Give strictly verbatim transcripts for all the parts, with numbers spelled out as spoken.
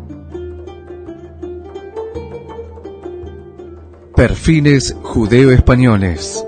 Perfiles judeo-españoles.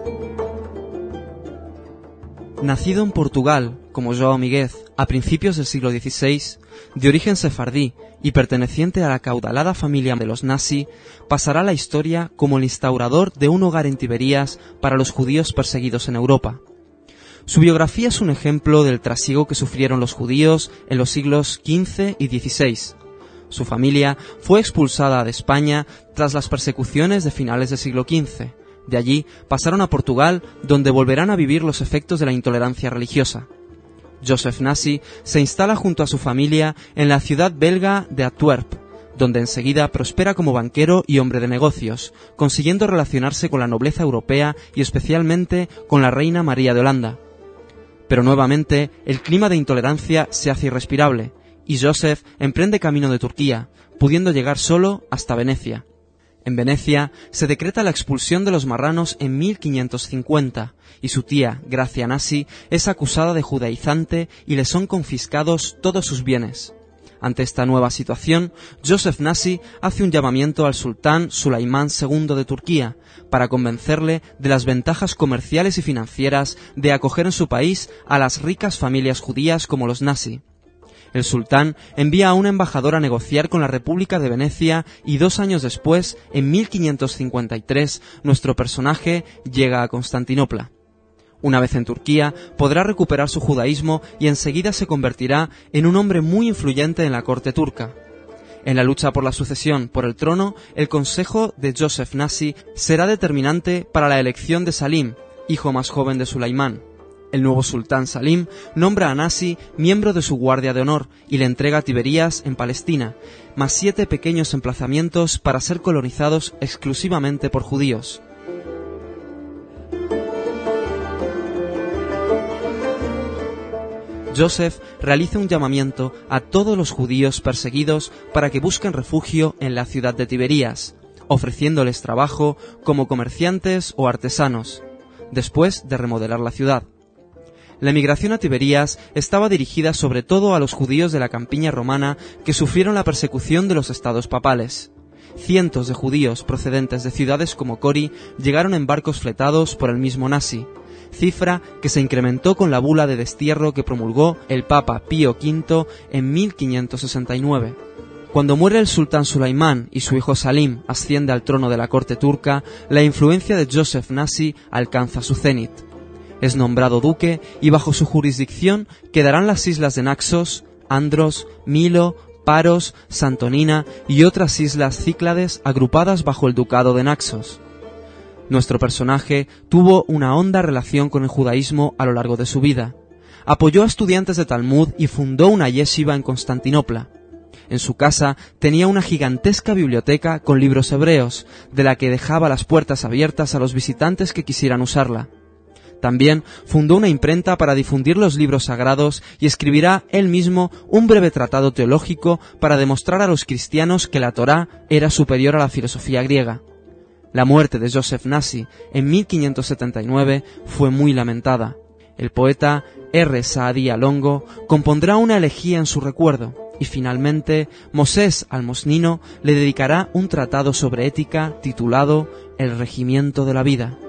Nacido en Portugal, como João Míguez, a principios del siglo dieciséis, de origen sefardí y perteneciente a la acaudalada familia de los Nasi, pasará a la historia como el instaurador de un hogar en Tiberías para los judíos perseguidos en Europa. Su biografía es un ejemplo del trasiego que sufrieron los judíos en los siglos quince y dieciséis. Su familia fue expulsada de España tras las persecuciones de finales del siglo quince. De allí pasaron a Portugal, donde volverán a vivir los efectos de la intolerancia religiosa. Joseph Nasi se instala junto a su familia en la ciudad belga de Antwerp, donde enseguida prospera como banquero y hombre de negocios, consiguiendo relacionarse con la nobleza europea y especialmente con la reina María de Holanda. Pero nuevamente el clima de intolerancia se hace irrespirable, y Joseph emprende camino de Turquía, pudiendo llegar solo hasta Venecia. En Venecia se decreta la expulsión de los marranos en mil quinientos cincuenta, y su tía, Gracia Nasi, es acusada de judaizante y le son confiscados todos sus bienes. Ante esta nueva situación, Joseph Nasi hace un llamamiento al sultán Sulaimán segundo de Turquía para convencerle de las ventajas comerciales y financieras de acoger en su país a las ricas familias judías como los Nasi. El sultán envía a un embajador a negociar con la República de Venecia y dos años después, en mil quinientos cincuenta y tres, nuestro personaje llega a Constantinopla. Una vez en Turquía, podrá recuperar su judaísmo y enseguida se convertirá en un hombre muy influyente en la corte turca. En la lucha por la sucesión por el trono, el consejo de Joseph Nasi será determinante para la elección de Salim, hijo más joven de Sulaimán. El nuevo sultán Salim nombra a Nasi miembro de su guardia de honor y le entrega Tiberías en Palestina, más siete pequeños emplazamientos para ser colonizados exclusivamente por judíos. Joseph realiza un llamamiento a todos los judíos perseguidos para que busquen refugio en la ciudad de Tiberías, ofreciéndoles trabajo como comerciantes o artesanos, después de remodelar la ciudad. La emigración a Tiberías estaba dirigida sobre todo a los judíos de la campiña romana que sufrieron la persecución de los estados papales. Cientos de judíos procedentes de ciudades como Cori llegaron en barcos fletados por el mismo Nasi, cifra que se incrementó con la bula de destierro que promulgó el Papa Pío quinto en mil quinientos sesenta y nueve. Cuando muere el sultán Sulaimán y su hijo Salim asciende al trono de la corte turca, la influencia de Joseph Nasi alcanza su cenit. Es nombrado duque y bajo su jurisdicción quedarán las islas de Naxos, Andros, Milo, Paros, Santonina y otras islas Cíclades agrupadas bajo el ducado de Naxos. Nuestro personaje tuvo una honda relación con el judaísmo a lo largo de su vida. Apoyó a estudiantes de Talmud y fundó una yeshiva en Constantinopla. En su casa tenía una gigantesca biblioteca con libros hebreos, de la que dejaba las puertas abiertas a los visitantes que quisieran usarla. También fundó una imprenta para difundir los libros sagrados y escribirá él mismo un breve tratado teológico para demostrar a los cristianos que la Torá era superior a la filosofía griega. La muerte de Joseph Nasi en mil quinientos setenta y nueve fue muy lamentada. El poeta R. Saadí Alongo compondrá una elegía en su recuerdo y finalmente Mosés Almosnino le dedicará un tratado sobre ética titulado El regimiento de la vida.